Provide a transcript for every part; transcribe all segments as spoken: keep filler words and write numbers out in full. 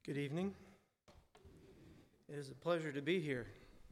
Good evening. It is a pleasure to be here.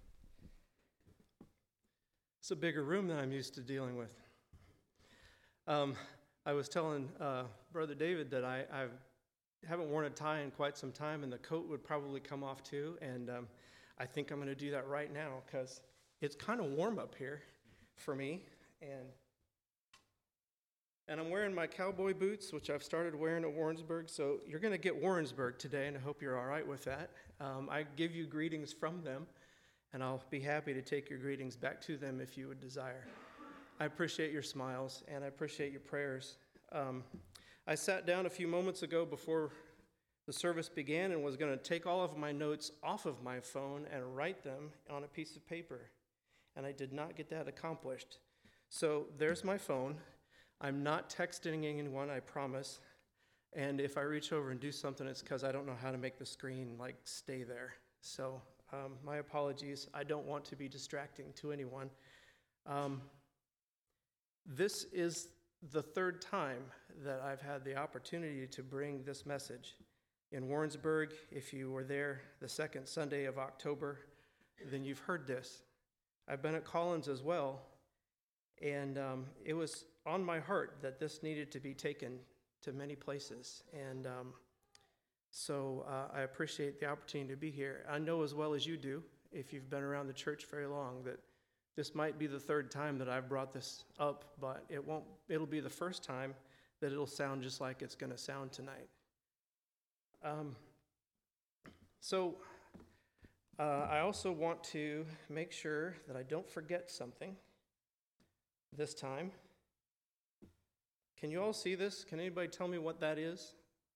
It's a bigger room than I'm used to dealing with. Um, I was telling uh, Brother David that I I've, haven't worn a tie in quite some time, and the coat would probably come off too, and um, I think I'm going to do that right now because it's kind of warm up here for me, and And I'm wearing my cowboy boots, which I've started wearing at Warrensburg. So you're going to get Warrensburg today, and I hope you're all right with that. Um, I give you greetings from them, and I'll be happy to take your greetings back to them if you would desire. I appreciate your smiles, and I appreciate your prayers. Um, I sat down a few moments ago before the service began and was going to take all of my notes off of my phone and write them on a piece of paper, and I did not get that accomplished. So there's my phone. I'm not texting anyone, I promise. And if I reach over and do something, it's because I don't know how to make the screen like stay there. So um, my apologies. I don't want to be distracting to anyone. Um, this is the third time that I've had the opportunity to bring this message. In Warrensburg, if you were there the second Sunday of October, then you've heard this. I've been at Collins as well. And um, it was on my heart that this needed to be taken to many places. And um, so uh, I appreciate the opportunity to be here. I know as well as you do, if you've been around the church very long, that this might be the third time that I've brought this up, but it won't. It'll be the first time that it'll sound just like it's going to sound tonight. Um, so uh, I also want to make sure that I don't forget something. This time. Can you all see this? Can anybody tell me what that is?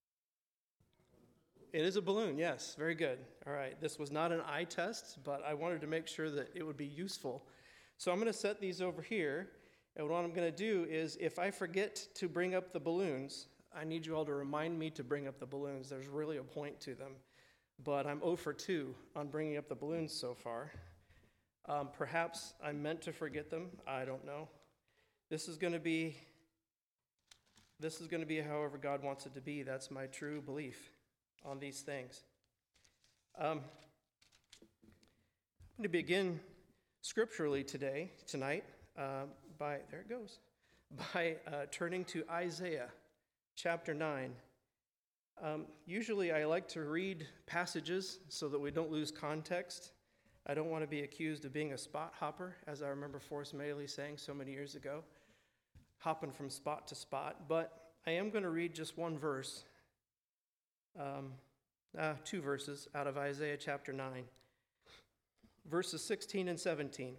It is a balloon, yes. Very good. All right. This was not an eye test, but I wanted to make sure that it would be useful. So I'm going to set these over here, and what I'm going to do is if I forget to bring up the balloons, I need you all to remind me to bring up the balloons. There's really a point to them, but I'm zero for two on bringing up the balloons so far. Um, perhaps I meant to forget them. I don't know. This is going to be, this is going to be however God wants it to be. That's my true belief on these things. Um, I'm going to begin scripturally today, tonight, uh, by, there it goes, by uh, turning to Isaiah chapter nine. Um, usually I like to read passages so that we don't lose context. I don't want to be accused of being a spot hopper, as I remember Forrest Maley saying so many years ago, hopping from spot to spot. But I am going to read just one verse, um, uh, two verses out of Isaiah chapter nine, verses sixteen and seventeen.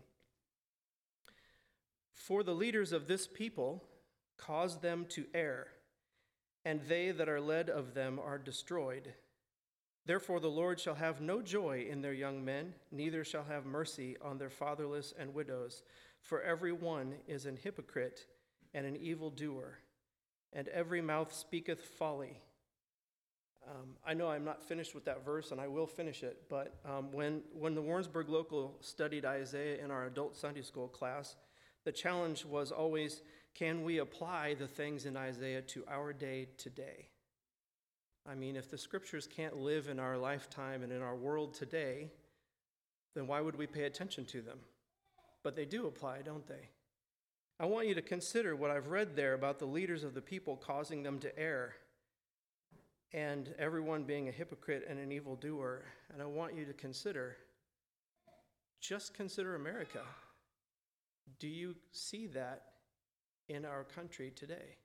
For the leaders of this people cause them to err, and they that are led of them are destroyed. Therefore the Lord shall have no joy in their young men, neither shall have mercy on their fatherless and widows. For every one is an hypocrite and an evildoer, and every mouth speaketh folly. Um, I know I'm not finished with that verse, and I will finish it, but um, when, when the Warrensburg Local studied Isaiah in our adult Sunday school class, the challenge was always, can we apply the things in Isaiah to our day today? I mean, if the scriptures can't live in our lifetime and in our world today, then why would we pay attention to them? But they do apply, don't they? I want you to consider what I've read there about the leaders of the people causing them to err, and everyone being a hypocrite and an evildoer. And I want you to consider, just consider America. Do you see that in our country today?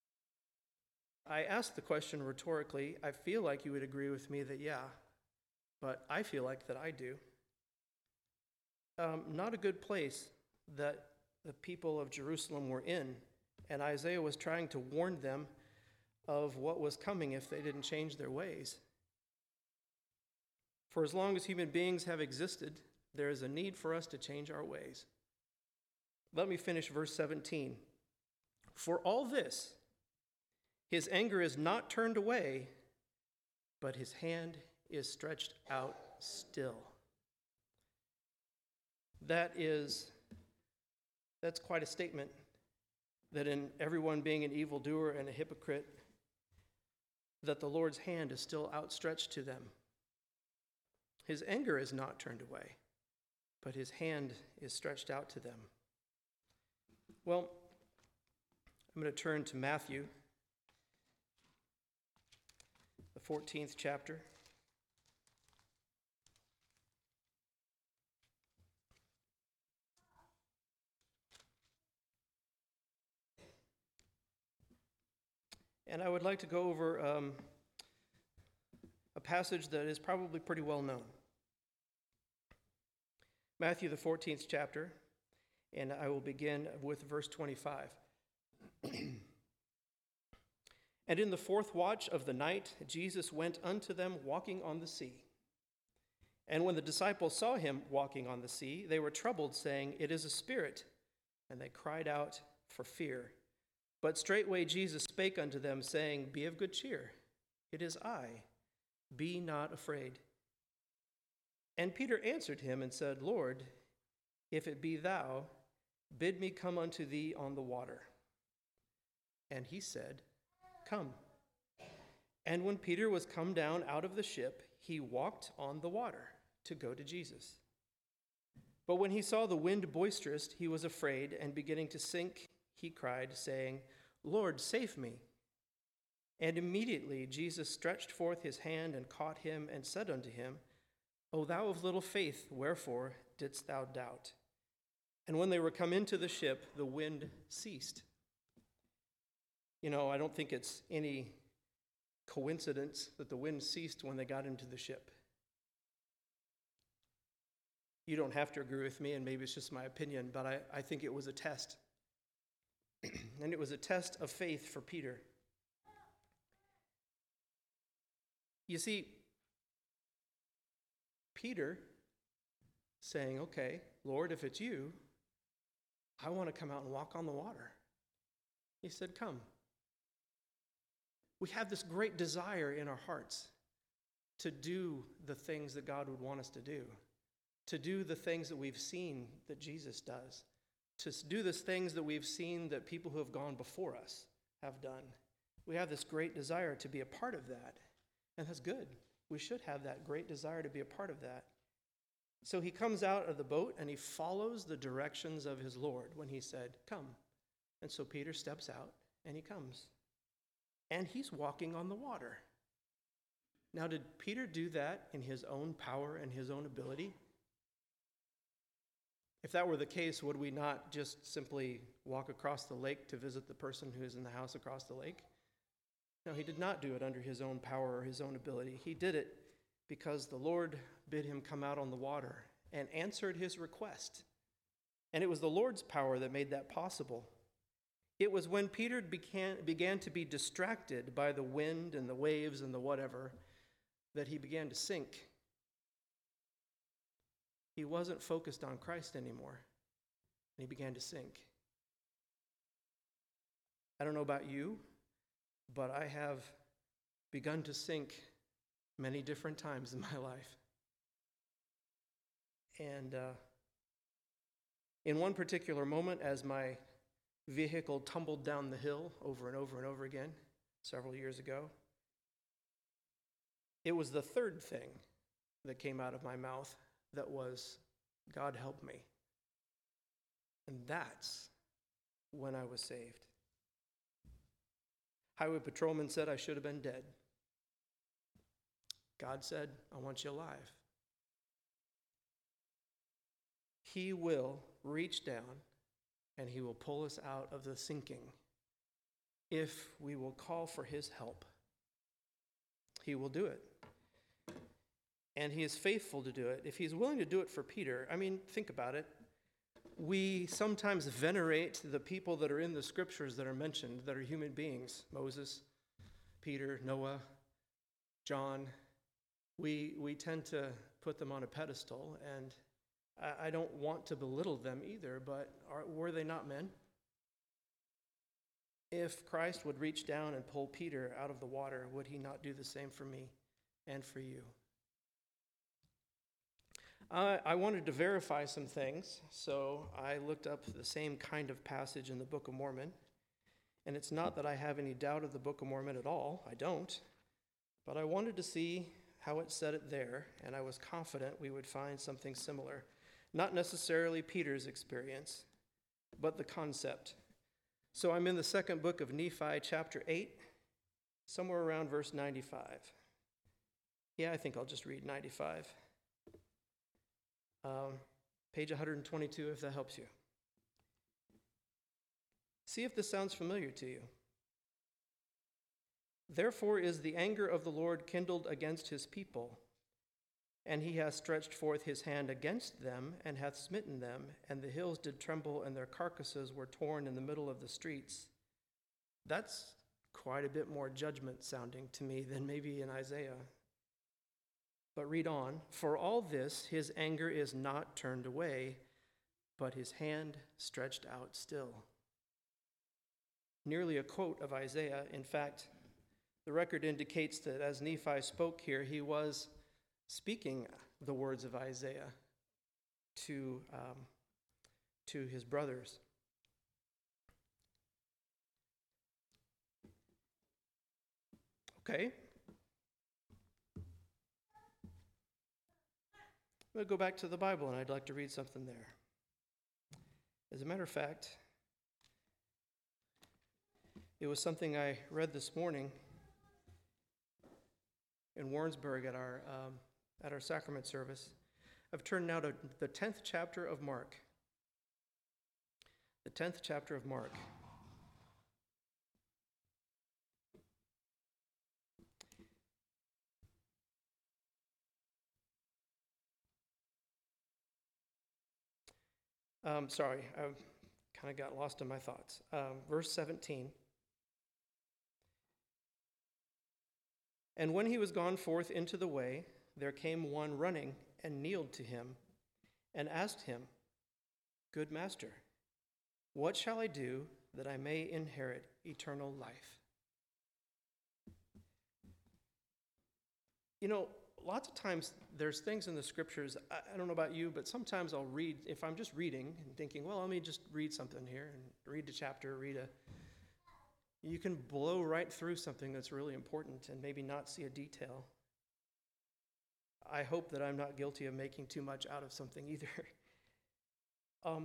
I asked the question rhetorically. I feel like you would agree with me that yeah, but I feel like that I do. Um, not a good place that the people of Jerusalem were in, and Isaiah was trying to warn them of what was coming if they didn't change their ways. For as long as human beings have existed, there is a need for us to change our ways. Let me finish verse seventeen. For all this, his anger is not turned away, but his hand is stretched out still. That is, that's quite a statement, that in everyone being an evildoer and a hypocrite, that the Lord's hand is still outstretched to them. His anger is not turned away, but his hand is stretched out to them. Well, I'm going to turn to Matthew, the fourteenth chapter. And I would like to go over um, a passage that is probably pretty well known. Matthew, the fourteenth chapter, and I will begin with verse twenty-five. And in the fourth watch of the night, Jesus went unto them walking on the sea. And when the disciples saw him walking on the sea, they were troubled, saying, It is a spirit. And they cried out for fear. But straightway Jesus spake unto them, saying, Be of good cheer, it is I, be not afraid. And Peter answered him and said, Lord, if it be thou, bid me come unto thee on the water. And he said, Come. And when Peter was come down out of the ship, he walked on the water to go to Jesus. But when he saw the wind boisterous, he was afraid, and beginning to sink, he cried, saying, Lord, save me. And immediately Jesus stretched forth his hand and caught him and said unto him, O thou of little faith, wherefore didst thou doubt? And when they were come into the ship, the wind ceased. You know, I don't think it's any coincidence that the wind ceased when they got into the ship. You don't have to agree with me, and maybe it's just my opinion, but I, I think it was a test. And it was a test of faith for Peter. You see, Peter saying, okay, Lord, if it's you, I want to come out and walk on the water. He said, come. We have this great desire in our hearts to do the things that God would want us to do, to do the things that we've seen that Jesus does, to do the things that we've seen that people who have gone before us have done. We have this great desire to be a part of that, and that's good. We should have that great desire to be a part of that. So he comes out of the boat and he follows the directions of his Lord when he said, come. And so Peter steps out and he comes. And he's walking on the water. Now, did Peter do that in his own power and his own ability? If that were the case, would we not just simply walk across the lake to visit the person who is in the house across the lake? No, he did not do it under his own power or his own ability. He did it because the Lord bid him come out on the water and answered his request. And it was the Lord's power that made that possible. It was when Peter began, began to be distracted by the wind and the waves and the whatever that he began to sink. He wasn't focused on Christ anymore, and he began to sink. I don't know about you, but I have begun to sink many different times in my life. And uh, in one particular moment, as my vehicle tumbled down the hill over and over and over again several years ago, it was the third thing that came out of my mouth that was, God help me. And that's when I was saved. Highway patrolman said I should have been dead. God said, I want you alive. He will reach down and he will pull us out of the sinking if we will call for his help. He will do it. And he is faithful to do it. If he's willing to do it for Peter, I mean, think about it. We sometimes venerate the people that are in the scriptures that are mentioned, that are human beings. Moses, Peter, Noah, John. We, we tend to put them on a pedestal, and I, I don't want to belittle them either, but are, were they not men? If Christ would reach down and pull Peter out of the water, would he not do the same for me and for you? Uh, I wanted to verify some things, so I looked up the same kind of passage in the Book of Mormon. And it's not that I have any doubt of the Book of Mormon at all. I don't. But I wanted to see how it said it there, and I was confident we would find something similar. Not necessarily Peter's experience, but the concept. So I'm in the second book of Nephi, chapter eight, somewhere around verse ninety-five. Yeah, I think I'll just read ninety-five. Um, page one twenty-two, if that helps you. See if this sounds familiar to you. Therefore is the anger of the Lord kindled against his people, and he hath stretched forth his hand against them, and hath smitten them, and the hills did tremble, and their carcasses were torn in the middle of the streets. That's quite a bit more judgment sounding to me than maybe in Isaiah. But read on. For all this his anger is not turned away, but his hand stretched out still. Nearly a quote of Isaiah. In fact, the record indicates that as Nephi spoke here, he was speaking the words of Isaiah to, um, to his brothers. Okay. I'm going to go back to the Bible, and I'd like to read something there. As a matter of fact, it was something I read this morning in Warrensburg at our um, at our sacrament service. I've turned now to the tenth chapter of Mark. The tenth chapter of Mark. Um, sorry, I kind of got lost in my thoughts. Um, verse seventeen. And when he was gone forth into the way, there came one running and kneeled to him and asked him, Good master, what shall I do that I may inherit eternal life? You know, lots of times there's things in the scriptures, I, I don't know about you, but sometimes I'll read, if I'm just reading and thinking, well, let me just read something here and read a chapter, read a, you can blow right through something that's really important and maybe not see a detail. I hope that I'm not guilty of making too much out of something either. um,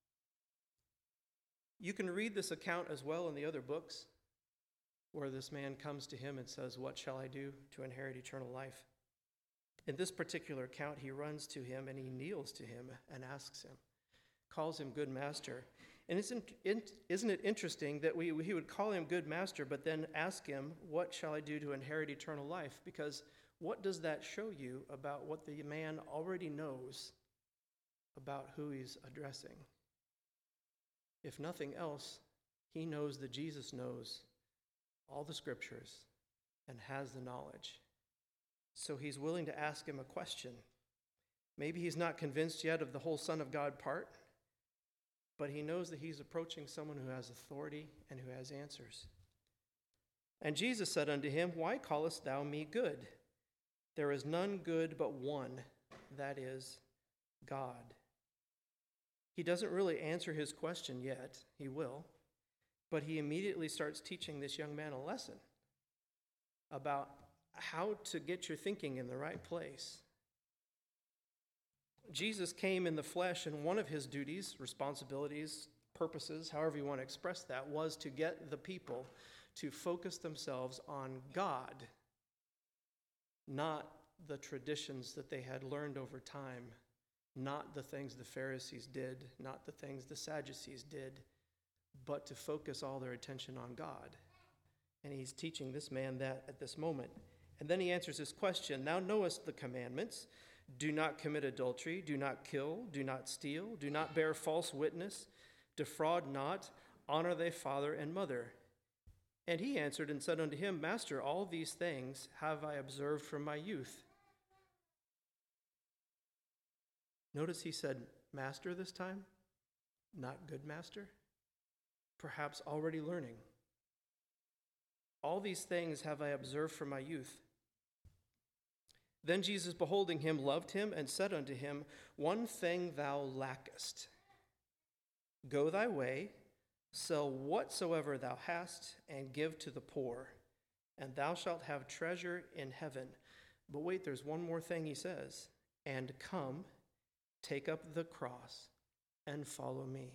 you can read this account as well in the other books where this man comes to him and says, what shall I do to inherit eternal life? In this particular account, he runs to him and he kneels to him and asks him, calls him good master. And isn't, isn't it interesting that we, he would call him good master, but then ask him, what shall I do to inherit eternal life? Because what does that show you about what the man already knows about who he's addressing? If nothing else, he knows that Jesus knows all the scriptures and has the knowledge. So he's willing to ask him a question. Maybe he's not convinced yet of the whole Son of God part, but he knows that he's approaching someone who has authority and who has answers. And Jesus said unto him, Why callest thou me good? There is none good but one, that is, God. He doesn't really answer his question yet. He will. But he immediately starts teaching this young man a lesson about how to get your thinking in the right place. Jesus came in the flesh, and one of his duties, responsibilities, purposes, however you want to express that, was to get the people to focus themselves on God, not the traditions that they had learned over time, not the things the Pharisees did, not the things the Sadducees did, but to focus all their attention on God. And he's teaching this man that at this moment. And then he answers this question, Thou knowest the commandments. Do not commit adultery, do not kill, do not steal, do not bear false witness, defraud not, honor thy father and mother. And he answered and said unto him, Master, all these things have I observed from my youth. Notice he said, Master this time, not good master. Perhaps already learning. All these things have I observed from my youth. Then Jesus, beholding him, loved him, and said unto him, One thing thou lackest. Go thy way, sell whatsoever thou hast, and give to the poor, and thou shalt have treasure in heaven. But wait, there's one more thing he says. And come, take up the cross, and follow me.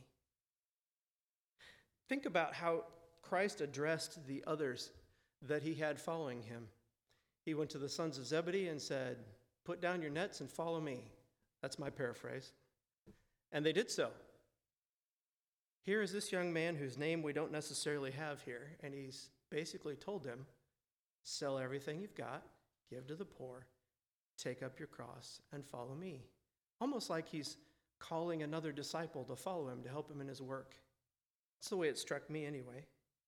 Think about how Christ addressed the others that he had following him. He went to the sons of Zebedee and said, put down your nets and follow me. That's my paraphrase. And they did so. Here is this young man whose name we don't necessarily have here, and he's basically told them, sell everything you've got, give to the poor, take up your cross, and follow me. Almost like he's calling another disciple to follow him, to help him in his work. That's the way it struck me anyway.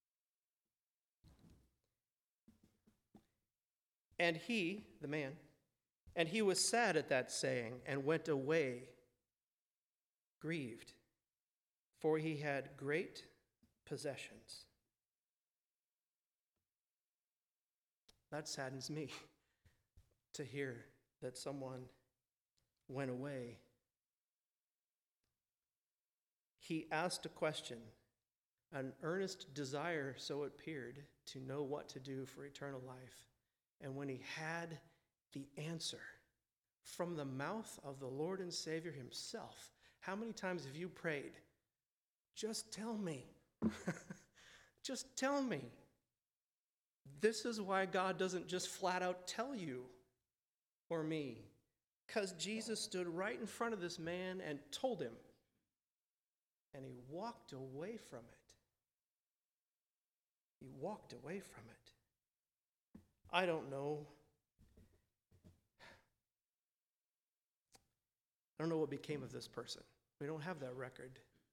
And he, the man, and he was sad at that saying, and went away grieved, for he had great possessions. That saddens me to hear that someone went away. He asked a question, an earnest desire, so it appeared, to know what to do for eternal life. And when he had the answer from the mouth of the Lord and Savior himself, how many times have you prayed, just tell me, just tell me. This is why God doesn't just flat out tell you or me, because Jesus stood right in front of this man and told him, and he walked away from it. He walked away from it. I don't know. I don't know what became of this person. We don't have that record.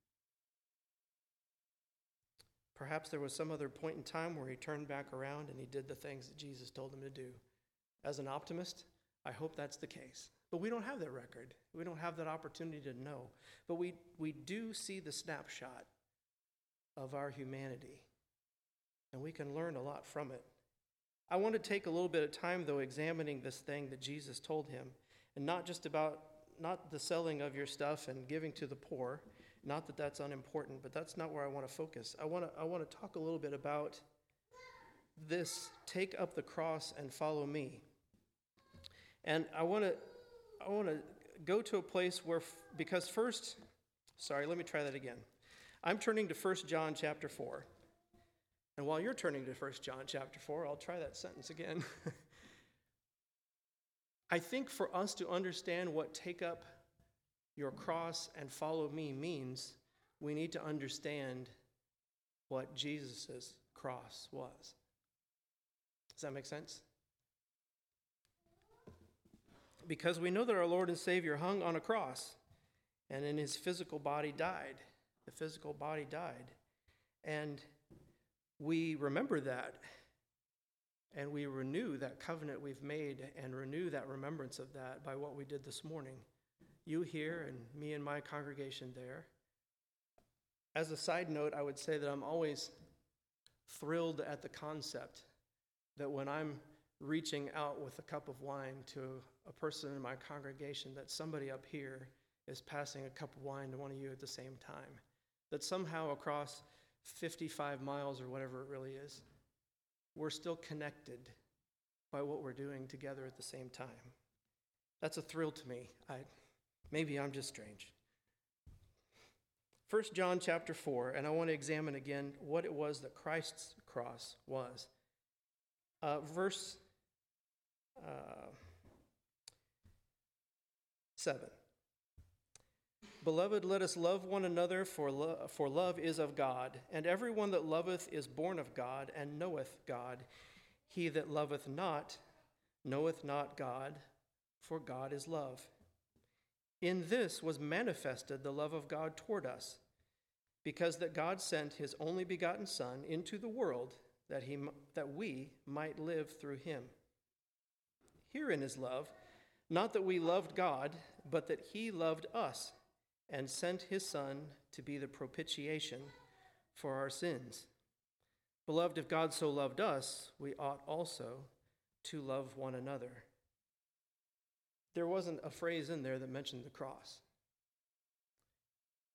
Perhaps there was some other point in time where he turned back around and he did the things that Jesus told him to do. As an optimist, I hope that's the case. But we don't have that record. We don't have that opportunity to know. But we, we do see the snapshot of our humanity, and we can learn a lot from it. I want to take a little bit of time, though, examining this thing that Jesus told him, and not just about, not the selling of your stuff and giving to the poor. Not that that's unimportant, but that's not where I want to focus. I want to, I want to talk a little bit about this, take up the cross and follow me. And I want to, I want to go to a place where, because first, sorry, let me try that again. I'm turning to First John chapter four. And while you're turning to First John chapter four, I'll try that sentence again. I think for us to understand what take up your cross and follow me means, we need to understand what Jesus' cross was. Does that make sense? Because we know that our Lord and Savior hung on a cross, and in his physical body died. The physical body died. And we remember that, and we renew that covenant we've made and renew that remembrance of that by what we did this morning. You here and me and my congregation there. As a side note, I would say that I'm always thrilled at the concept that when I'm reaching out with a cup of wine to a person in my congregation, that somebody up here is passing a cup of wine to one of you at the same time. That somehow across fifty-five miles or whatever it really is, we're still connected by what we're doing together at the same time. That's a thrill to me. I, maybe I'm just strange. First John chapter four, and I want to examine again what it was that Christ's cross was. Uh, verse uh, seven. Beloved, let us love one another, for, lo- for love is of God. And everyone that loveth is born of God, and knoweth God. He that loveth not knoweth not God, for God is love. In this was manifested the love of God toward us, because that God sent his only begotten Son into the world, that, he, that we might live through him. Herein is love, not that we loved God, but that he loved us, and sent his Son to be the propitiation for our sins. Beloved, if God so loved us, we ought also to love one another. There wasn't a phrase in there that mentioned the cross.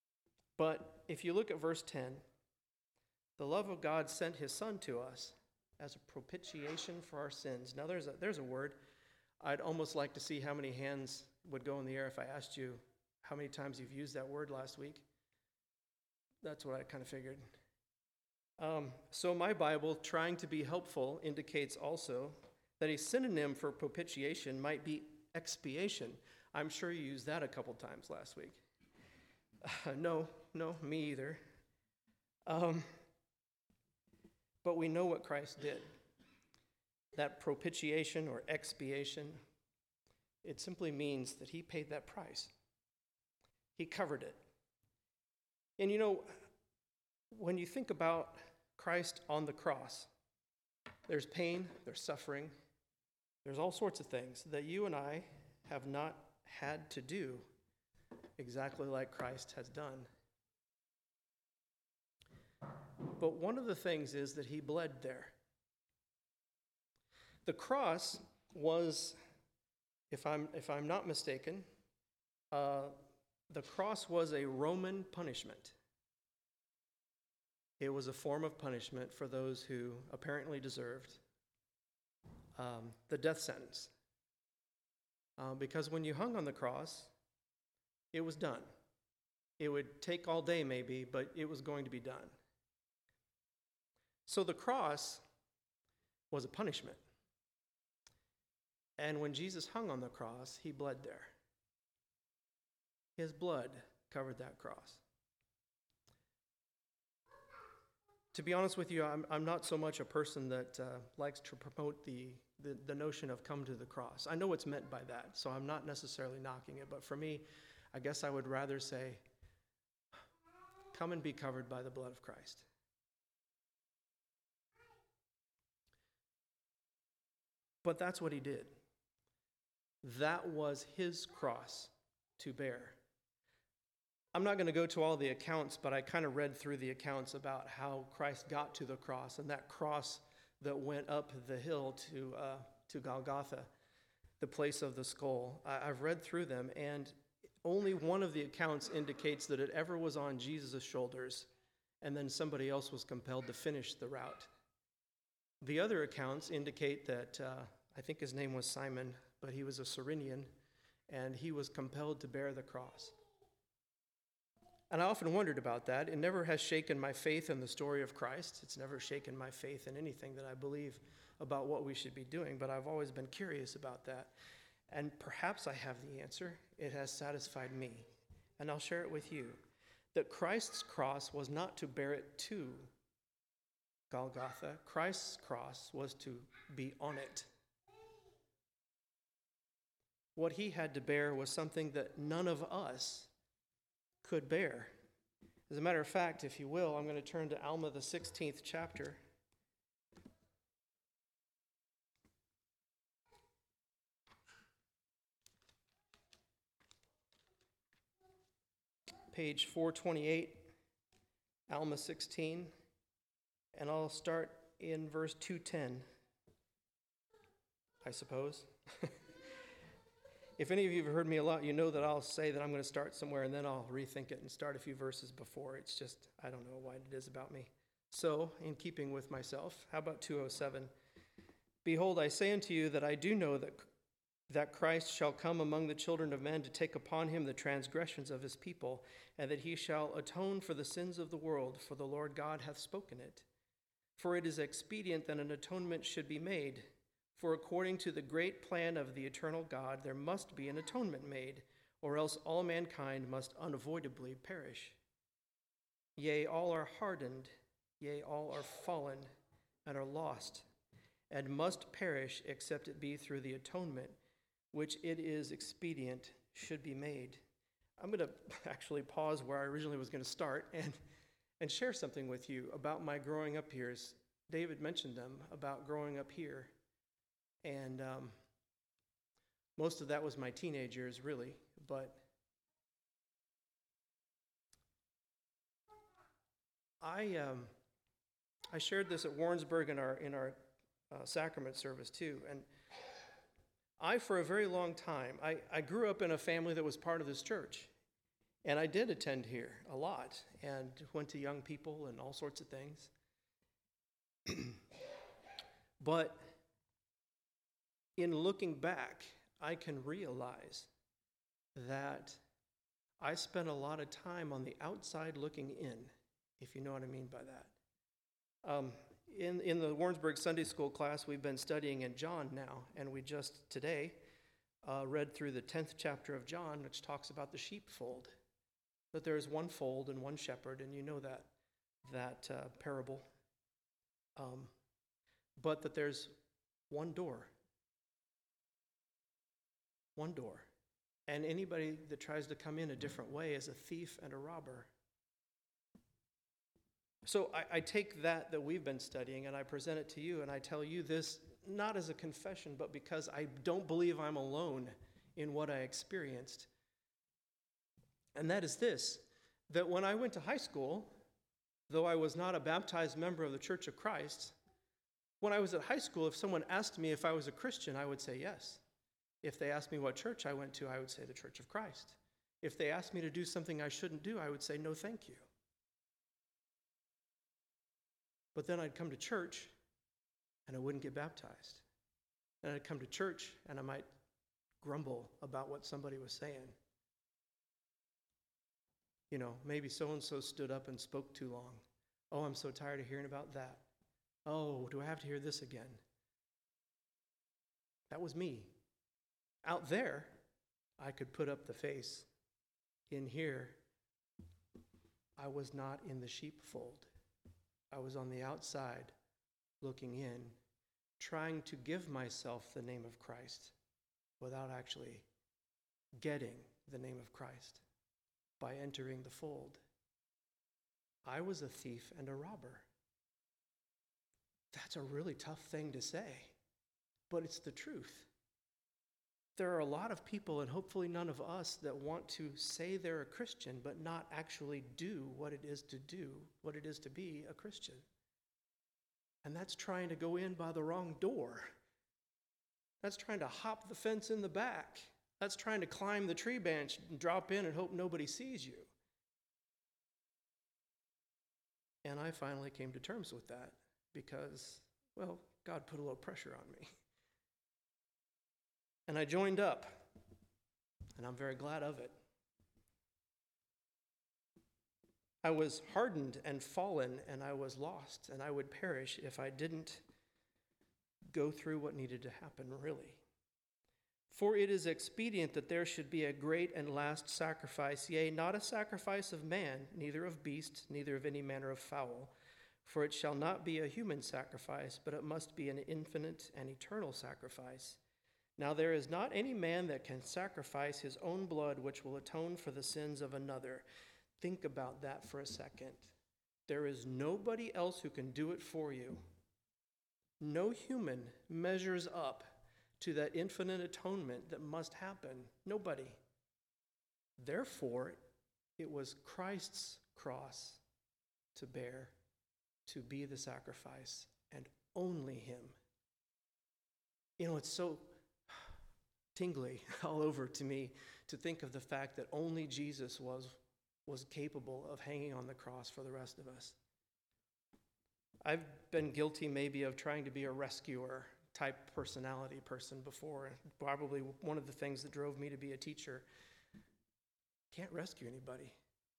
But if you look at verse ten, the love of God sent his Son to us, as a propitiation for our sins. Now, there's a, there's a word. I'd almost like to see how many hands would go in the air if I asked you how many times you've used that word last week. That's what I kind of figured. Um, so my Bible, trying to be helpful, indicates also that a synonym for propitiation might be expiation. I'm sure you used that a couple times last week. Uh, no, no, me either. Um, but we know what Christ did. That propitiation or expiation, it simply means that he paid that price. He covered it. And you know, when you think about Christ on the cross, there's pain, there's suffering, there's all sorts of things that you and I have not had to do exactly like Christ has done. But one of the things is that he bled there. The cross was, if I'm, if I'm not mistaken, uh, the cross was a Roman punishment. It was a form of punishment for those who apparently deserved um, the death sentence. Uh, because when you hung on the cross, it was done. It would take all day maybe, but it was going to be done. So the cross was a punishment. And when Jesus hung on the cross, he bled there. His blood covered that cross. To be honest with you, I'm, I'm not so much a person that uh, likes to promote the, the, the notion of come to the cross. I know what's meant by that, so I'm not necessarily knocking it. But for me, I guess I would rather say, come and be covered by the blood of Christ. But that's what he did. That was his cross to bear. I'm not going to go to all the accounts, but I kind of read through the accounts about how Christ got to the cross, and that cross that went up the hill to uh, to Golgotha, the place of the skull. I, I've read through them, and only one of the accounts indicates that it ever was on Jesus' shoulders, and then somebody else was compelled to finish the route. The other accounts indicate that, uh, I think his name was Simon, but he was a Cyrenian, and he was compelled to bear the cross. And I often wondered about that. It never has shaken my faith in the story of Christ. It's never shaken my faith in anything that I believe about what we should be doing, but I've always been curious about that. And perhaps I have the answer. It has satisfied me, and I'll share it with you. That Christ's cross was not to bear it to Golgotha. Christ's cross was to be on it. What he had to bear was something that none of us could bear. As a matter of fact, if you will, I'm going to turn to Alma, the sixteenth chapter. Page four twenty-eight, Alma sixteen, and I'll start in verse two ten, I suppose. If any of you have heard me a lot, you know that I'll say that I'm going to start somewhere and then I'll rethink it and start a few verses before. It's just, I don't know what it is about me. So, in keeping with myself, how about two oh seven? Behold, I say unto you that I do know that, that Christ shall come among the children of men to take upon him the transgressions of his people, and that he shall atone for the sins of the world, for the Lord God hath spoken it. For it is expedient that an atonement should be made. For according to the great plan of the eternal God, there must be an atonement made, or else all mankind must unavoidably perish. Yea, all are hardened, yea, all are fallen, and are lost, and must perish except it be through the atonement, which it is expedient should be made. I'm going to actually pause where I originally was going to start and, and share something with you about my growing up years. David mentioned them, about growing up here. And um, most of that was my teenage years, really. But I um, I shared this at Warrensburg in our in our uh, sacrament service too. And I, for a very long time, I, I grew up in a family that was part of this church, and I did attend here a lot, and went to young people and all sorts of things. But in looking back, I can realize that I spent a lot of time on the outside looking in, if you know what I mean by that. Um, in, in the Warrensburg Sunday School class, we've been studying in John now, and we just today uh, read through the tenth chapter of John, which talks about the sheepfold, that there is one fold and one shepherd, and you know that, that uh, parable, um, but that there's one door, one door. And anybody that tries to come in a different way is a thief and a robber. So I, I take that that we've been studying and I present it to you, and I tell you this not as a confession, but because I don't believe I'm alone in what I experienced. And that is this, that when I went to high school, though I was not a baptized member of the Church of Christ, when I was at high school, if someone asked me if I was a Christian, I would say yes. If they asked me what church I went to, I would say the Church of Christ. If they asked me to do something I shouldn't do, I would say no, thank you. But then I'd come to church and I wouldn't get baptized. And I'd come to church and I might grumble about what somebody was saying. You know, maybe so-and-so stood up and spoke too long. Oh, I'm so tired of hearing about that. Oh, do I have to hear this again? That was me. Out there, I could put up the face. In here, I was not in the sheepfold. I was on the outside, looking in, trying to give myself the name of Christ without actually getting the name of Christ by entering the fold. I was a thief and a robber. That's a really tough thing to say, but it's the truth. There are a lot of people, and hopefully none of us, that want to say they're a Christian, but not actually do what it is to do, what it is to be a Christian. And that's trying to go in by the wrong door. That's trying to hop the fence in the back. That's trying to climb the tree branch and drop in and hope nobody sees you. And I finally came to terms with that because, well, God put a little pressure on me. And I joined up, and I'm very glad of it. I was hardened and fallen, and I was lost, and I would perish if I didn't go through what needed to happen, really. For it is expedient that there should be a great and last sacrifice, yea, not a sacrifice of man, neither of beast, neither of any manner of fowl. For it shall not be a human sacrifice, but it must be an infinite and eternal sacrifice. Now there is not any man that can sacrifice his own blood, which will atone for the sins of another. Think about that for a second. There is nobody else who can do it for you. No human measures up to that infinite atonement that must happen. Nobody. Therefore, it was Christ's cross to bear, to be the sacrifice, and only him. You know, it's so tingly all over to me to think of the fact that only Jesus was, was capable of hanging on the cross for the rest of us. I've been guilty maybe of trying to be a rescuer type personality person before. Probably one of the things that drove me to be a teacher. Can't rescue anybody.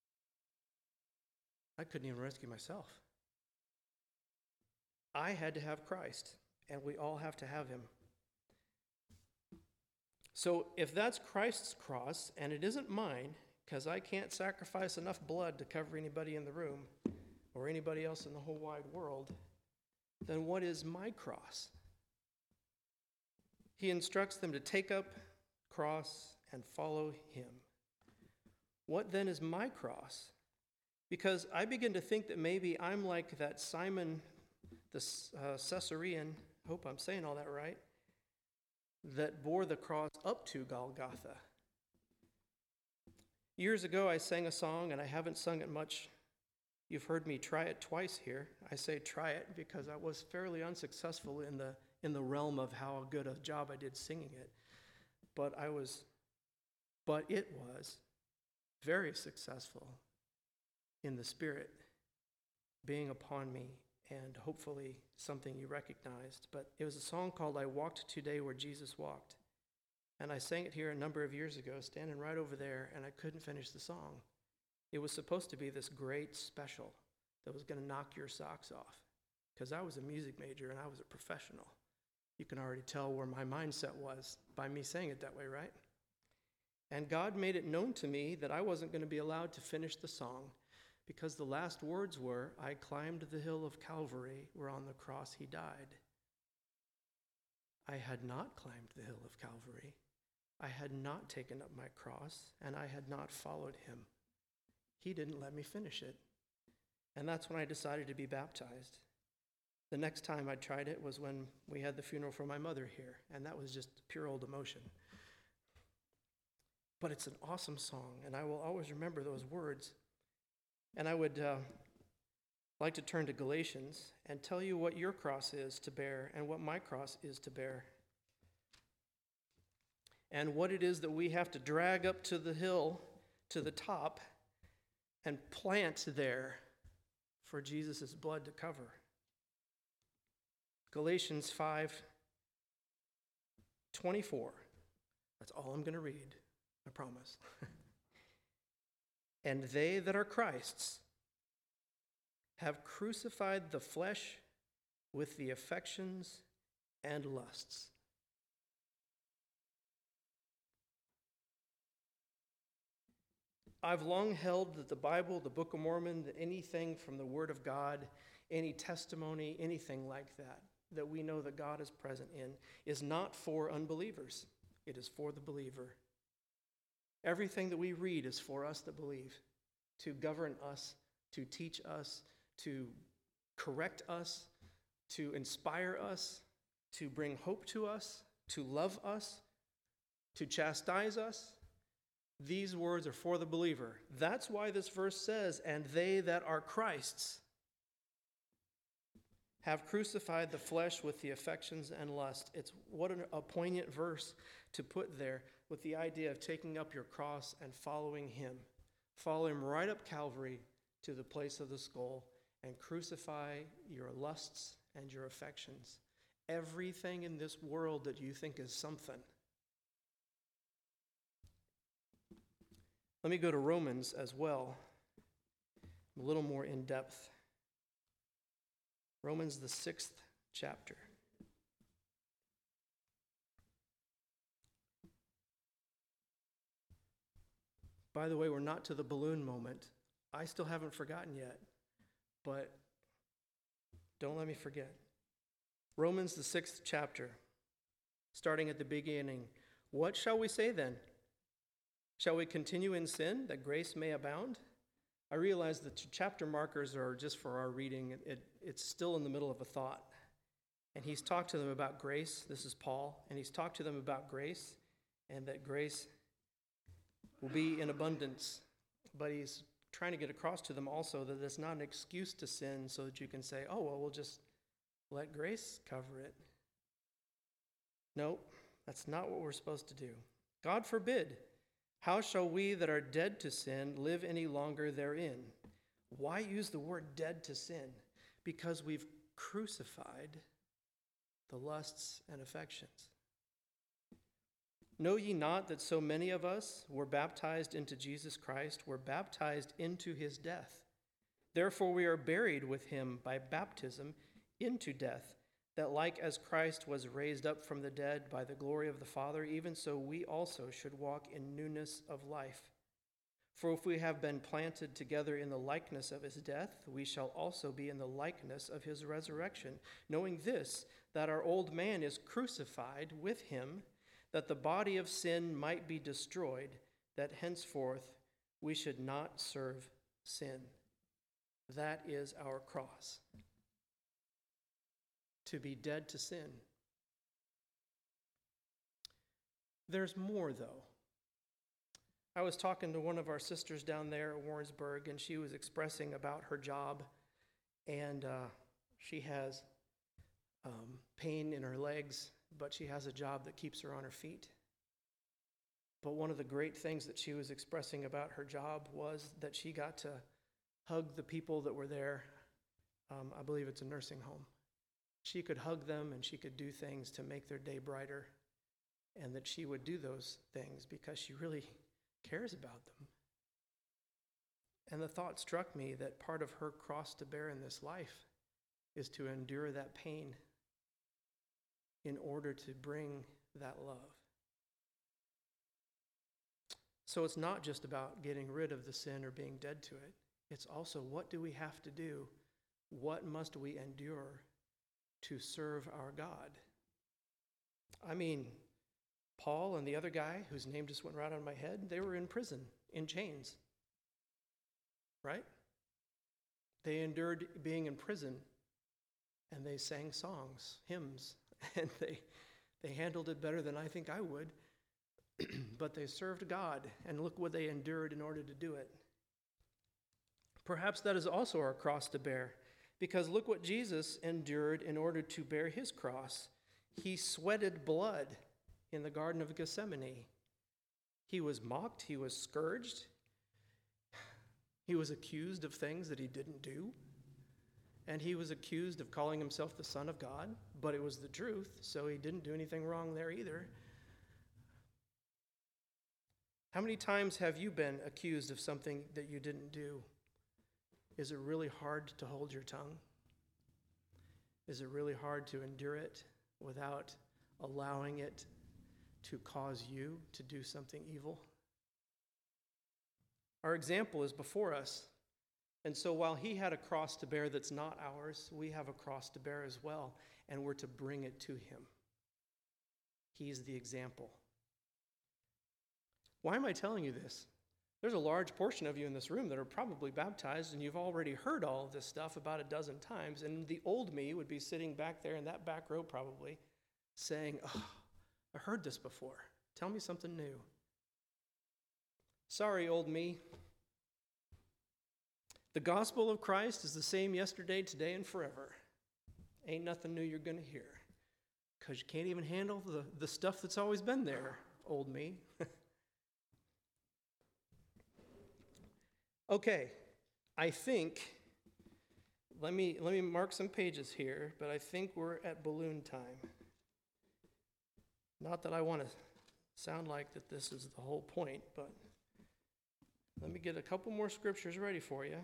I couldn't even rescue myself. I had to have Christ, and we all have to have him. So if that's Christ's cross, and it isn't mine, because I can't sacrifice enough blood to cover anybody in the room or anybody else in the whole wide world, then what is my cross? He instructs them to take up cross and follow him. What then is my cross? Because I begin to think that maybe I'm like that Simon the uh, Caesarean, hope I'm saying all that right, that bore the cross up to Golgotha. Years ago, I sang a song, and I haven't sung it much. You've heard me try it twice here. I say try it because I was fairly unsuccessful in the in the realm of how good a job I did singing it. But I was, but it was very successful in the Spirit being upon me and hopefully something you recognized. But it was a song called I Walked Today Where Jesus Walked. And I sang it here a number of years ago, standing right over there, and I couldn't finish the song. It was supposed to be this great special that was going to knock your socks off, because I was a music major and I was a professional. You can already tell where my mindset was by me saying it that way, right? And God made it known to me that I wasn't going to be allowed to finish the song, because the last words were, I climbed the hill of Calvary where on the cross he died. I had not climbed the hill of Calvary. I had not taken up my cross, and I had not followed him. He didn't let me finish it. And that's when I decided to be baptized. The next time I tried it was when we had the funeral for my mother here, and that was just pure old emotion. But it's an awesome song, and I will always remember those words. And I would uh, like to turn to Galatians and tell you what your cross is to bear and what my cross is to bear, and what it is that we have to drag up to the hill, to the top, and plant there for Jesus' blood to cover. Galatians five twenty-four. That's all I'm going to read, I promise. And they that are Christ's have crucified the flesh with the affections and lusts. I've long held that the Bible, the Book of Mormon, that anything from the Word of God, any testimony, anything like that, that we know that God is present in, is not for unbelievers. It is for the believer. Everything that we read is for us that believe, to govern us, to teach us, to correct us, to inspire us, to bring hope to us, to love us, to chastise us. These words are for the believer. That's why this verse says, and they that are Christ's have crucified the flesh with the affections and lust. It's what an, a poignant verse to put there with the idea of taking up your cross and following him. Follow him right up Calvary to the place of the skull and crucify your lusts and your affections. Everything in this world that you think is something. Let me go to Romans as well, a little more in depth. Romans, the sixth chapter. By the way, we're not to the balloon moment. I still haven't forgotten yet, but don't let me forget. Romans, the sixth chapter, starting at the beginning. What shall we say then? Shall we continue in sin that grace may abound? I realize that chapter markers are just for our reading. It, it's still in the middle of a thought. And he's talked to them about grace. This is Paul. And he's talked to them about grace and that grace will be in abundance. But he's trying to get across to them also that it's not an excuse to sin so that you can say, oh, well, we'll just let grace cover it. No, that's not what we're supposed to do. God forbid. How shall we that are dead to sin live any longer therein? Why use the word dead to sin? Because we've crucified the lusts and affections. Know ye not that so many of us were baptized into Jesus Christ, were baptized into his death? Therefore we are buried with him by baptism into death, that like as Christ was raised up from the dead by the glory of the Father, even so we also should walk in newness of life. For if we have been planted together in the likeness of his death, we shall also be in the likeness of his resurrection, knowing this, that our old man is crucified with him, that the body of sin might be destroyed, that henceforth we should not serve sin. That is our cross. To be dead to sin. There's more, though. I was talking to one of our sisters down there at Warrensburg, and she was expressing about her job, and uh, she has um, pain in her legs, but she has a job that keeps her on her feet. But one of the great things that she was expressing about her job was that she got to hug the people that were there Um, I believe it's a nursing home. She could hug them and she could do things to make their day brighter, and that she would do those things because she really cares about them. And the thought struck me that part of her cross to bear in this life is to endure that pain in order to bring that love. So it's not just about getting rid of the sin or being dead to it. It's also, what do we have to do? What must we endure to serve our God? I mean, Paul and the other guy whose name just went right out of my head, they were in prison, in chains. Right? They endured being in prison, and they sang songs, hymns, and they they handled it better than I think I would. But they served God, and look what they endured in order to do it. Perhaps that is also our cross to bear, because look what Jesus endured in order to bear his cross. He sweated blood in the Garden of Gethsemane. He was mocked, he was scourged, he was accused of things that he didn't do, and he was accused of calling himself the Son of God, but it was the truth, so he didn't do anything wrong there either. How many times have you been accused of something that you didn't do? Is it really hard to hold your tongue? Is it really hard to endure it without allowing it to cause you to do something evil? Our example is before us. And so while he had a cross to bear that's not ours, we have a cross to bear as well, and we're to bring it to him. He's the example. Why am I telling you this? There's a large portion of you in this room that are probably baptized, and you've already heard all of this stuff about a dozen times, and the old me would be sitting back there in that back row probably saying, oh, I heard this before. Tell me something new. Sorry, old me. The gospel of Christ is the same yesterday, today, and forever. Ain't nothing new you're going to hear, because you can't even handle the, the stuff that's always been there, old me. Okay, I think, let me, let me mark some pages here, but I think we're at balloon time. Not that I want to sound like that this is the whole point, but let me get a couple more scriptures ready for you.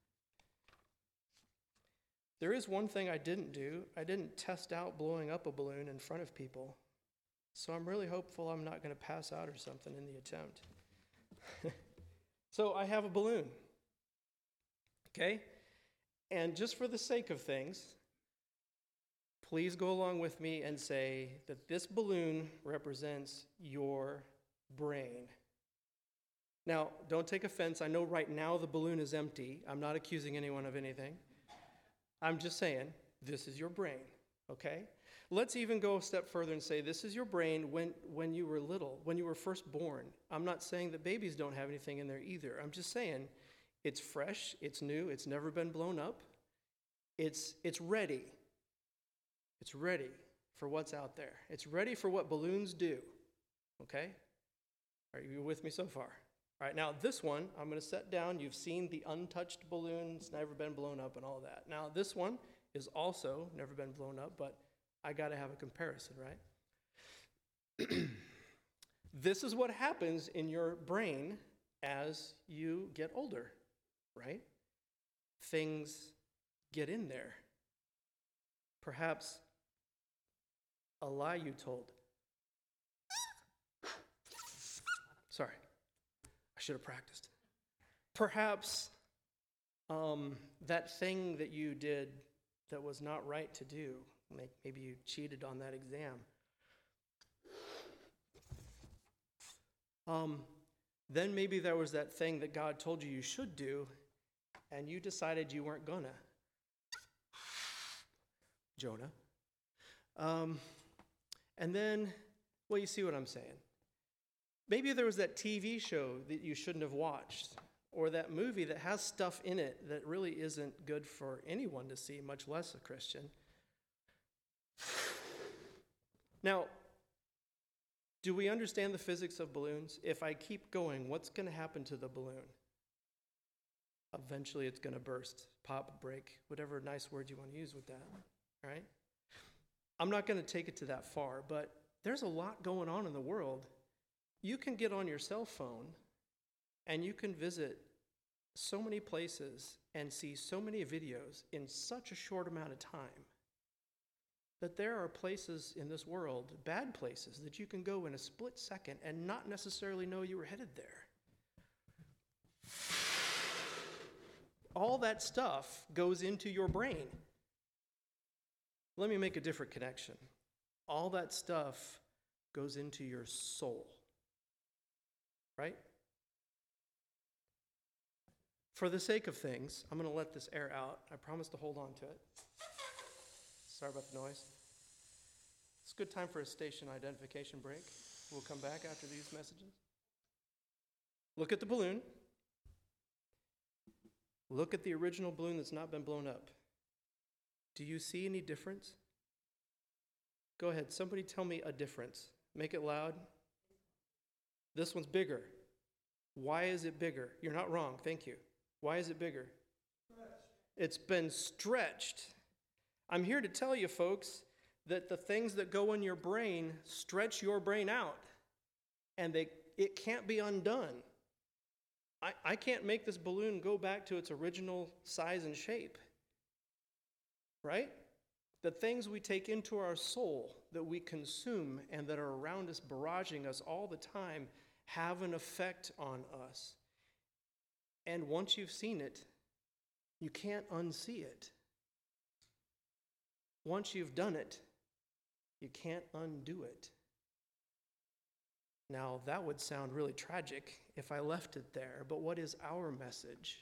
There is one thing I didn't do. I didn't test out blowing up a balloon in front of people. So I'm really hopeful I'm not going to pass out or something in the attempt. So I have a balloon. Okay? And just for the sake of things, please go along with me and say that this balloon represents your brain. Now, don't take offense. I know right now the balloon is empty. I'm not accusing anyone of anything. I'm just saying, this is your brain, okay? Let's even go a step further and say this is your brain when, when you were little, when you were first born. I'm not saying that babies don't have anything in there either. I'm just saying it's fresh, it's new, it's never been blown up. It's, it's ready. It's ready for what's out there. It's ready for what balloons do, okay? Are you with me so far? All right, now this one, I'm going to set down. You've seen the untouched balloon. It's never been blown up and all that. Now this one is also never been blown up, but I got to have a comparison, right? This is what happens in your brain as you get older, right? Things get in there. Perhaps a lie you told. Sorry. I should have practiced. Perhaps um, that thing that you did that was not right to do, maybe you cheated on that exam. Um, then maybe there was that thing that God told you you should do, and you decided you weren't gonna. Jonah. Um, and then, well, you see what I'm saying. Maybe there was that T V show that you shouldn't have watched, or that movie that has stuff in it that really isn't good for anyone to see, much less a Christian. Now, do we understand the physics of balloons? If I keep going, what's going to happen to the balloon? Eventually it's going to burst, pop, break, whatever nice word you want to use with that, all right? I'm not going to take it to that far, but there's a lot going on in the world. You can get on your cell phone and you can visit so many places and see so many videos in such a short amount of time that there are places in this world, bad places, that you can go in a split second and not necessarily know you were headed there. All that stuff goes into your brain. Let me make a different connection. All that stuff goes into your soul, right? For the sake of things, I'm going to let this air out. I promise to hold on to it. Sorry about the noise. It's a good time for a station identification break. We'll come back after these messages. Look at the balloon. Look at the original balloon that's not been blown up. Do you see any difference? Go ahead, somebody tell me a difference. Make it loud. This one's bigger. Why is it bigger? You're not wrong, thank you. Why is it bigger? It's been stretched. I'm here to tell you, folks, that the things that go in your brain stretch your brain out, and they it can't be undone. I, I can't make this balloon go back to its original size and shape, right? The things we take into our soul, that we consume and that are around us, barraging us all the time, have an effect on us. And once you've seen it, you can't unsee it. Once you've done it, you can't undo it. Now, that would sound really tragic if I left it there, but what is our message?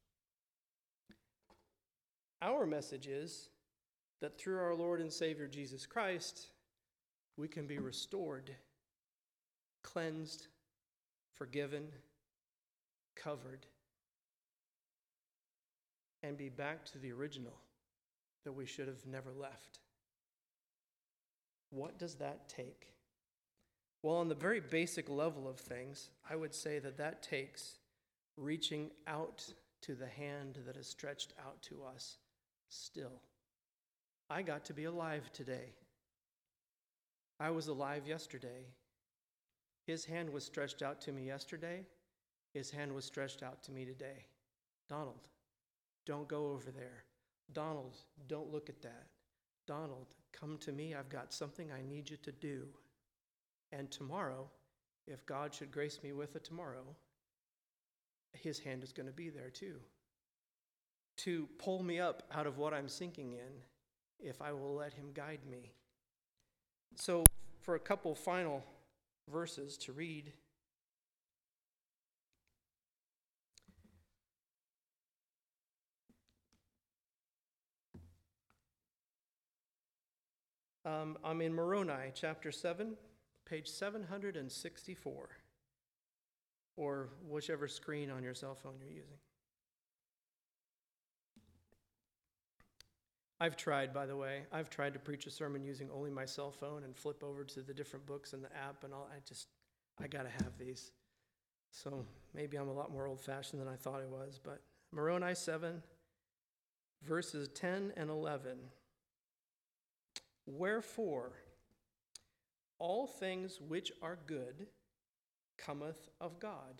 Our message is that through our Lord and Savior Jesus Christ, we can be restored, cleansed, forgiven, covered, and be back to the original that we should have never left. What does that take? Well, on the very basic level of things, I would say that that takes reaching out to the hand that is stretched out to us still. I got to be alive today. I was alive yesterday. His hand was stretched out to me yesterday. His hand was stretched out to me today. Donald, don't go over there. Donald, don't look at that. Donald, come to me. I've got something I need you to do. And tomorrow, if God should grace me with a tomorrow, his hand is going to be there too, to pull me up out of what I'm sinking in, if I will let him guide me. So, for a couple final verses to read, um, I'm in Moroni, chapter seven, page seven hundred sixty-four, or whichever screen on your cell phone you're using. I've tried, by the way, I've tried to preach a sermon using only my cell phone and flip over to the different books in the app and all. I just, I gotta have these. So maybe I'm a lot more old-fashioned than I thought I was, but Moroni seven, verses ten and eleven. Wherefore, all things which are good cometh of God.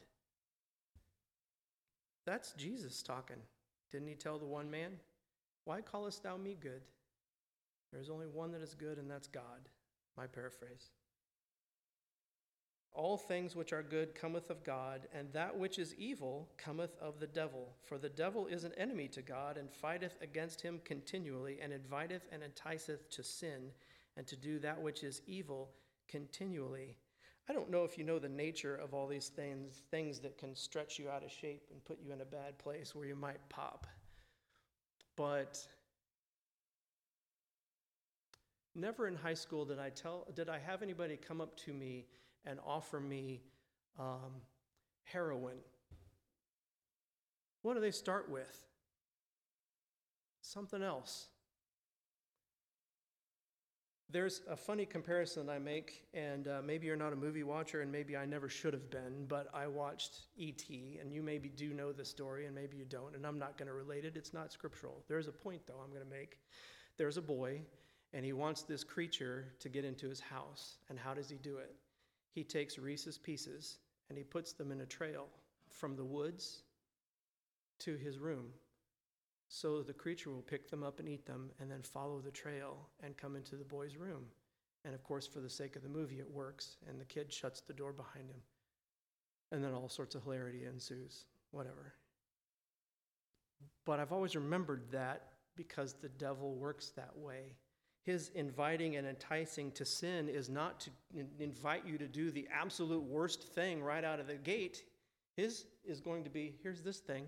That's Jesus talking. Didn't he tell the one man? Why callest thou me good? There is only one that is good, and that's God. My paraphrase. All things which are good cometh of God, and that which is evil cometh of the devil. For the devil is an enemy to God, and fighteth against him continually, and inviteth and enticeth to sin, and to do that which is evil continually. I don't know if you know the nature of all these things, things that can stretch you out of shape and put you in a bad place where you might pop. But never in high school did I tell, did I have anybody come up to me and offer me um, heroin. What do they start with? Something else. There's a funny comparison I make, and uh, maybe you're not a movie watcher, and maybe I never should have been, but I watched E T, and you maybe do know the story, and maybe you don't, and I'm not going to relate it. It's not scriptural. There's a point, though, I'm going to make. There's a boy, and he wants this creature to get into his house, and how does he do it? He takes Reese's Pieces, and he puts them in a trail from the woods to his room. So the creature will pick them up and eat them and then follow the trail and come into the boy's room. And of course, for the sake of the movie, it works, and the kid shuts the door behind him. And then all sorts of hilarity ensues, whatever. But I've always remembered that because the devil works that way. His inviting and enticing to sin is not to invite you to do the absolute worst thing right out of the gate. His is going to be, here's this thing.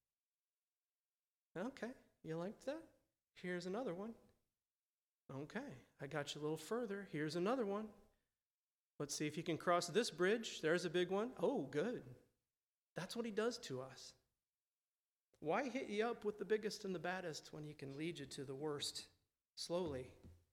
Okay, you liked that? Here's another one. Okay, I got you a little further. Here's another one. Let's see if you can cross this bridge. There's a big one. Oh, good. That's what he does to us. Why hit you up with the biggest and the baddest when he can lead you to the worst slowly?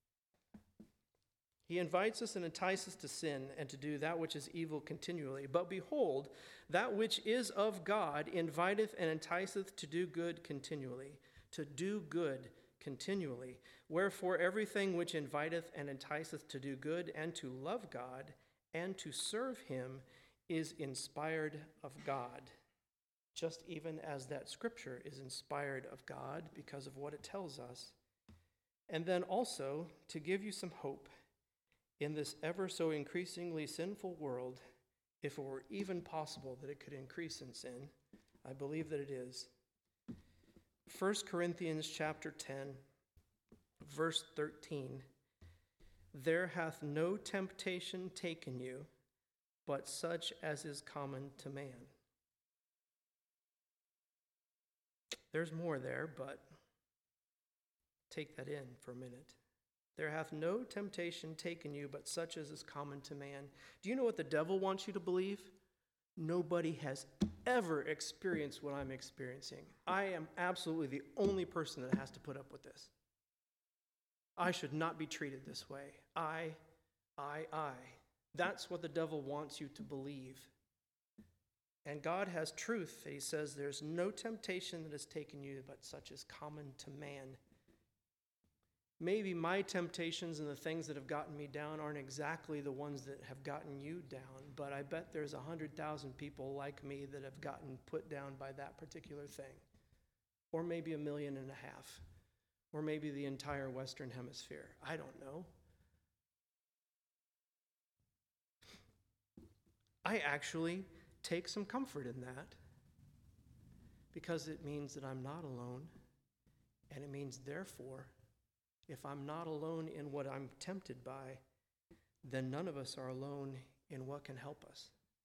He invites us and entices us to sin and to do that which is evil continually. But behold, that which is of God inviteth and enticeth to do good continually. To do good continually. Wherefore everything which inviteth and enticeth to do good and to love God and to serve him is inspired of God. Just even as that scripture is inspired of God because of what it tells us. And then also to give you some hope in this ever so increasingly sinful world, if it were even possible that it could increase in sin, I believe that it is. First Corinthians chapter ten, verse thirteen. There hath no temptation taken you, but such as is common to man. There's more there, but take that in for a minute. There hath no temptation taken you, but such as is common to man. Do you know what the devil wants you to believe? Nobody has ever experienced what I'm experiencing. I am absolutely the only person that has to put up with this. I should not be treated this way. I, I, I. That's what the devil wants you to believe. And God has truth. He says there's no temptation that has taken you, but such is common to man. Maybe my temptations and the things that have gotten me down aren't exactly the ones that have gotten you down, but I bet there's a hundred thousand people like me that have gotten put down by that particular thing. Or maybe a million and a half. Or maybe the entire Western Hemisphere. I don't know. I actually take some comfort in that because it means that I'm not alone, and it means, therefore, if I'm not alone in what I'm tempted by, then none of us are alone in what can help us.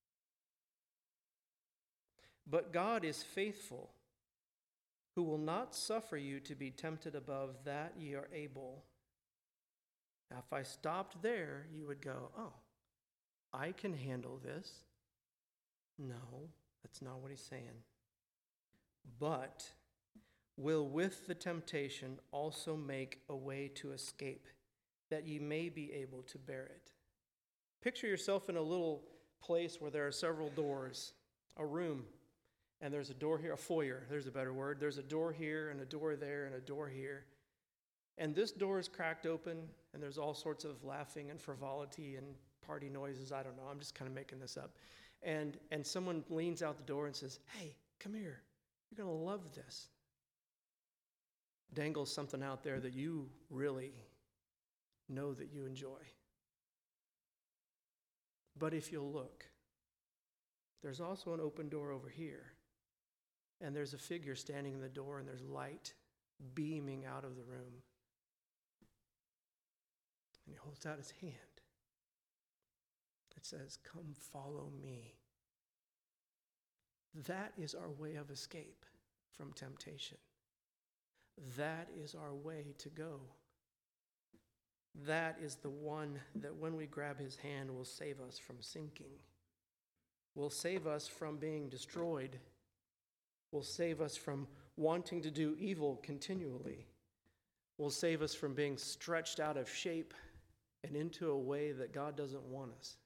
But God is faithful, who will not suffer you to be tempted above that ye are able. Now, if I stopped there, you would go, oh, I can handle this. No, that's not what he's saying. But will with the temptation also make a way to escape, that ye may be able to bear it. Picture yourself in a little place where there are several doors, a room, and there's a door here, a foyer, there's a better word. There's a door here and a door there and a door here. And this door is cracked open, and there's all sorts of laughing and frivolity and party noises. I don't know, I'm just kind of making this up. And, and someone leans out the door and says, hey, come here, you're going to love this. Dangles something out there that you really know that you enjoy. But if you'll look, there's also an open door over here. And there's a figure standing in the door, and there's light beaming out of the room. And he holds out his hand. It says, come follow me. That is our way of escape from temptation. That is our way to go. That is the one that when we grab his hand will save us from sinking, will save us from being destroyed, will save us from wanting to do evil continually, will save us from being stretched out of shape and into a way that God doesn't want us.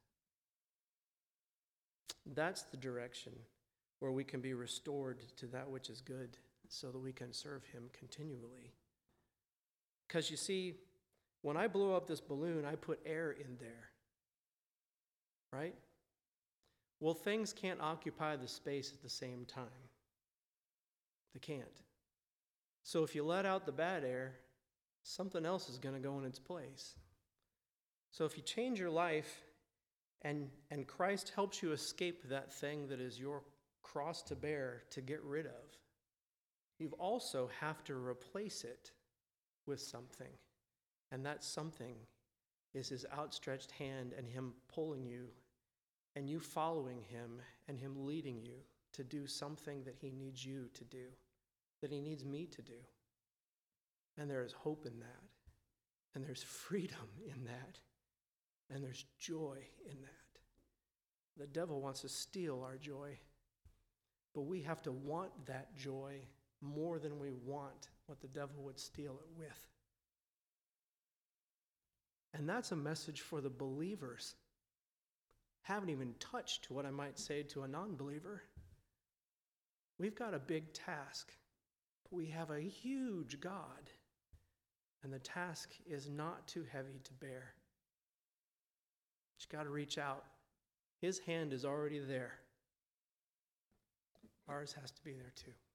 That's the direction where we can be restored to that which is good so that we can serve him continually. Because you see, when I blow up this balloon, I put air in there, right? Well, things can't occupy the space at the same time. They can't. So if you let out the bad air, something else is going to go in its place. So if you change your life and, and Christ helps you escape that thing that is your cross to bear to get rid of, you also have to replace it with something. And that something is his outstretched hand and him pulling you and you following him and him leading you to do something that he needs you to do, that he needs me to do. And there is hope in that. And there's freedom in that. And there's joy in that. The devil wants to steal our joy, but we have to want that joy more than we want what the devil would steal it with. And that's a message for the believers. Haven't even touched what I might say to a non-believer. We've got a big task, but we have a huge God, and the task is not too heavy to bear. Just got to reach out. His hand is already there. Ours has to be there too.